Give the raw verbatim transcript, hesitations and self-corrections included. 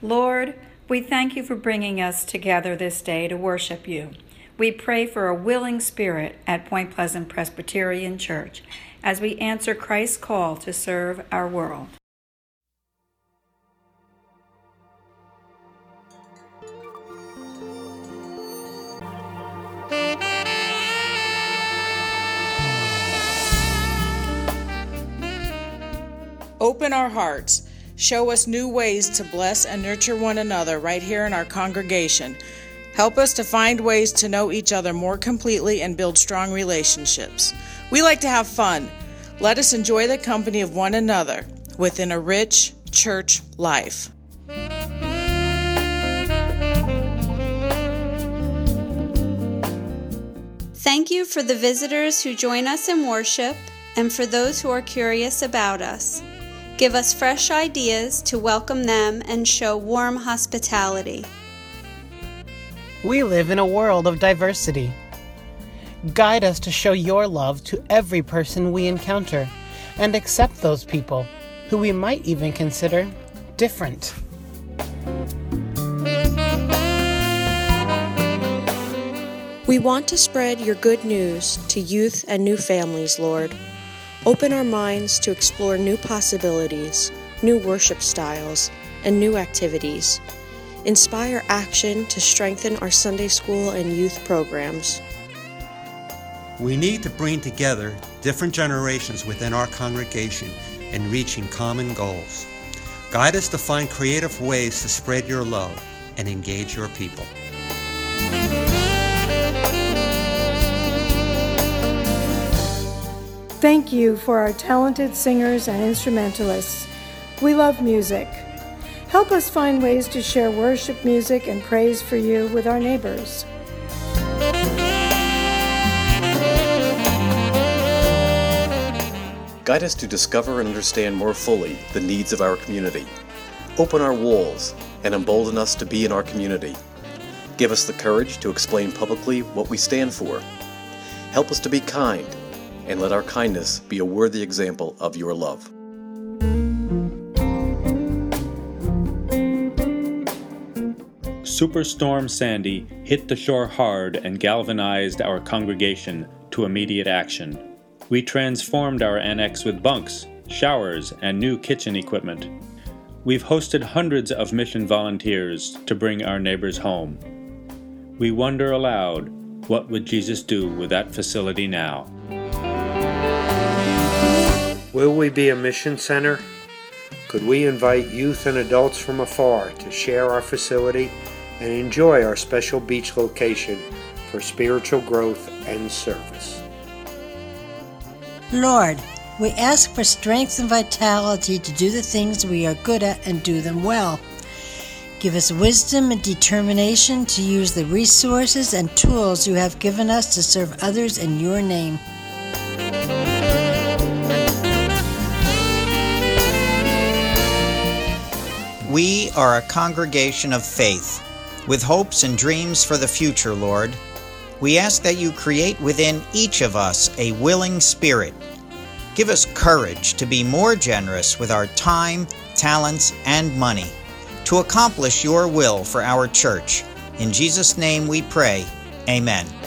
Lord, we thank you for bringing us together this day to worship you. We pray for a willing spirit at Point Pleasant Presbyterian Church as we answer Christ's call to serve our world. Open our hearts. Show us new ways to bless and nurture one another right here in our congregation. Help us to find ways to know each other more completely and build strong relationships. We like to have fun. Let us enjoy the company of one another within a rich church life. Thank you for the visitors who join us in worship and for those who are curious about us. Give us fresh ideas to welcome them and show warm hospitality. We live in a world of diversity. Guide us to show your love to every person we encounter and accept those people who we might even consider different. We want to spread your good news to youth and new families, Lord. Open our minds to explore new possibilities, new worship styles, and new activities. Inspire action to strengthen our Sunday school and youth programs. We need to bring together different generations within our congregation in reaching common goals. Guide us to find creative ways to spread your love and engage your people. Thank you for our talented singers and instrumentalists. We love music. Help us find ways to share worship music and praise for you with our neighbors. Guide us to discover and understand more fully the needs of our community. Open our walls and embolden us to be in our community. Give us the courage to explain publicly what we stand for. Help us to be kind, and let our kindness be a worthy example of your love. Superstorm Sandy hit the shore hard and galvanized our congregation to immediate action. We transformed our annex with bunks, showers, and new kitchen equipment. We've hosted hundreds of mission volunteers to bring our neighbors home. We wonder aloud, what would Jesus do with that facility now? Will we be a mission center? Could we invite youth and adults from afar to share our facility and enjoy our special beach location for spiritual growth and service? Lord, we ask for strength and vitality to do the things we are good at and do them well. Give us wisdom and determination to use the resources and tools you have given us to serve others in your name. We are a congregation of faith, with hopes and dreams for the future, Lord. We ask that you create within each of us a willing spirit. Give us courage to be more generous with our time, talents, and money, to accomplish your will for our church. In Jesus' name we pray, amen.